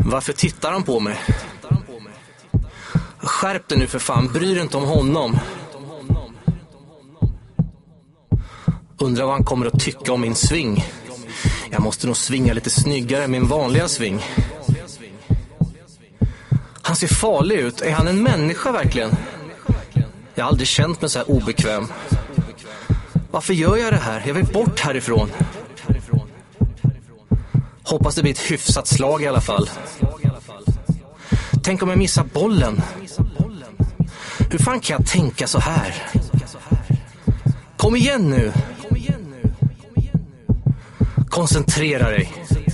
Varför tittar han på mig? Skärp dig nu för fan, bryr dig inte om honom. Undrar vad han kommer att tycka om min sving. Jag måste nog svinga lite snyggare än min vanliga sving. Han ser farlig ut. Är han en människa verkligen? Jag har aldrig känt mig så här obekväm. Varför gör jag det här? Jag vill bort härifrån. Hoppas det blir ett hyfsat slag i alla fall. Tänk om jag missar bollen. Hur fan kan jag tänka så här? Kom igen nu. Koncentrera dig.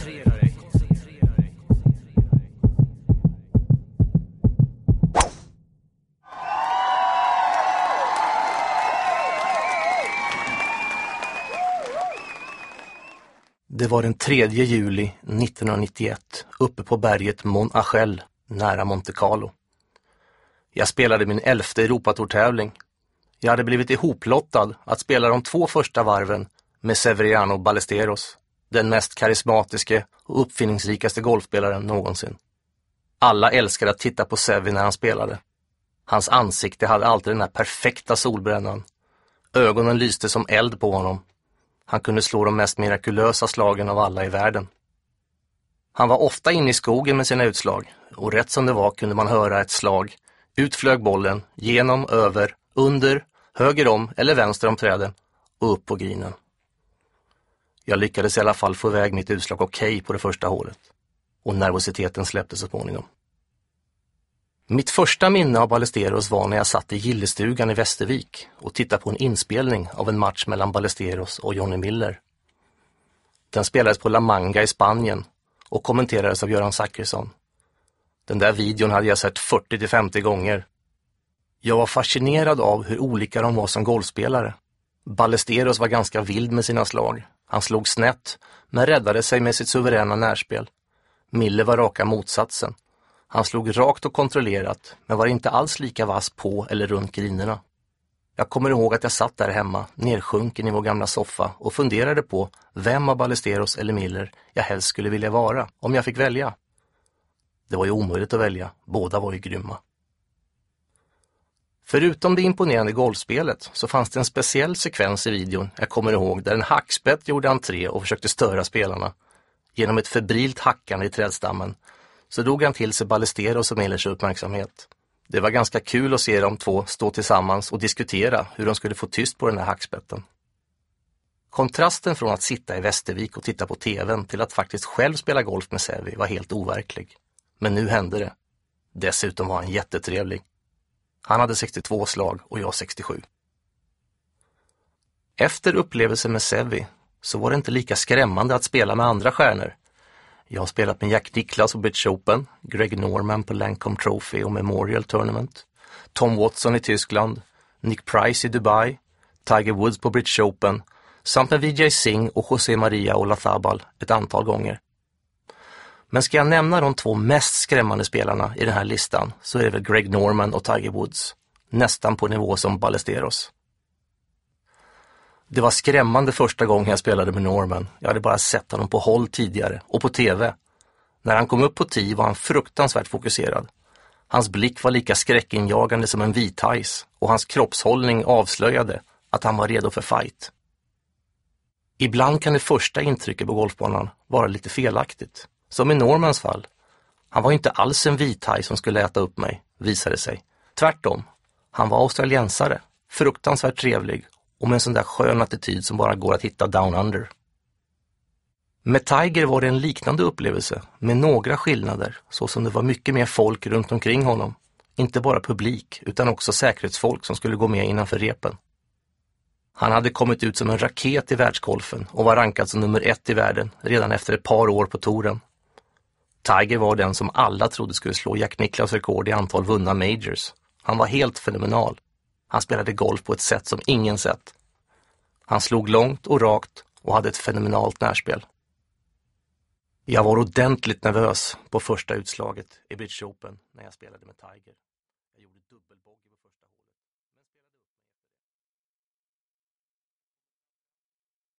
Det var den 3 juli 1991 uppe på berget Mont Achel nära Monte Carlo. Jag spelade min 11:e Europatortävling. Jag hade blivit ihoplottad att spela de 2 första varven med Severiano Ballesteros, den mest karismatiske och uppfinningsrikaste golfspelaren någonsin. Alla älskade att titta på Sevi när han spelade. Hans ansikte hade alltid den här perfekta solbrännan. Ögonen lyste som eld på honom. Han kunde slå de mest mirakulösa slagen av alla i världen. Han var ofta inne i skogen med sina utslag, och rätt som det var kunde man höra ett slag. Ut flög bollen, genom, över, under, höger om eller vänster om träden och upp på grinen. Jag lyckades i alla fall få iväg mitt utslag okej på det första hålet, och nervositeten släppte så småningom. Mitt första minne av Ballesteros var när jag satt i gillestugan i Västervik och tittade på en inspelning av en match mellan Ballesteros och Johnny Miller. Den spelades på La Manga i Spanien och kommenterades av Göran Zachrisson. Den där videon hade jag sett 40-50 gånger. Jag var fascinerad av hur olika de var som golfspelare. Ballesteros var ganska vild med sina slag. Han slog snett, men räddade sig med sitt suveräna närspel. Miller var raka motsatsen. Han slog rakt och kontrollerat, men var inte alls lika vass på eller runt grinerna. Jag kommer ihåg att jag satt där hemma, nersjunken i vår gamla soffa, och funderade på vem av Ballesteros eller Miller jag helst skulle vilja vara, om jag fick välja. Det var ju omöjligt att välja, båda var ju grymma. Förutom det imponerande golfspelet så fanns det en speciell sekvens i videon jag kommer ihåg där en hackspett gjorde entré och försökte störa spelarna. Genom ett febrilt hackande i trädstammen så drog han till sig Ballesteros och Millers uppmärksamhet. Det var ganska kul att se de två stå tillsammans och diskutera hur de skulle få tyst på den här hackspetten. Kontrasten från att sitta i Västervik och titta på tvn till att faktiskt själv spela golf med Sevi var helt overklig. Men nu hände det. Dessutom var han jättetrevlig. Han hade 62 slag och jag 67. Efter upplevelsen med Sevi så var det inte lika skrämmande att spela med andra stjärnor. Jag har spelat med Jack Nicklaus på British Open, Greg Norman på Lancome Trophy och Memorial Tournament, Tom Watson i Tyskland, Nick Price i Dubai, Tiger Woods på British Open samt med Vijay Singh och José Maria Olazabal ett antal gånger. Men ska jag nämna de 2 mest skrämmande spelarna i den här listan så är det väl Greg Norman och Tiger Woods, nästan på nivå som Ballesteros. Det var skrämmande första gången jag spelade med Norman. Jag hade bara sett honom på håll tidigare och på tv. När han kom upp på tee var han fruktansvärt fokuserad. Hans blick var lika skräckinjagande som en vithajs och hans kroppshållning avslöjade att han var redo för fight. Ibland kan det första intrycket på golfbanan vara lite felaktigt. Som i Normans fall. Han var inte alls en vithaj som skulle äta upp mig, visade sig. Tvärtom, han var australiensare, fruktansvärt trevlig och med en sån där skön attityd som bara går att hitta down under. Med Tiger var det en liknande upplevelse med några skillnader, så som det var mycket mer folk runt omkring honom. Inte bara publik utan också säkerhetsfolk som skulle gå med innanför repen. Han hade kommit ut som en raket i världsgolfen och var rankad som nummer 1 i världen redan efter ett par år på touren. Tiger var den som alla trodde skulle slå Jack Nicklaus rekord i antal vunna majors. Han var helt fenomenal. Han spelade golf på ett sätt som ingen sett. Han slog långt och rakt och hade ett fenomenalt närspel. Jag var ordentligt nervös på första utslaget i British Open när jag spelade med Tiger. Jag gjorde dubbelbogey.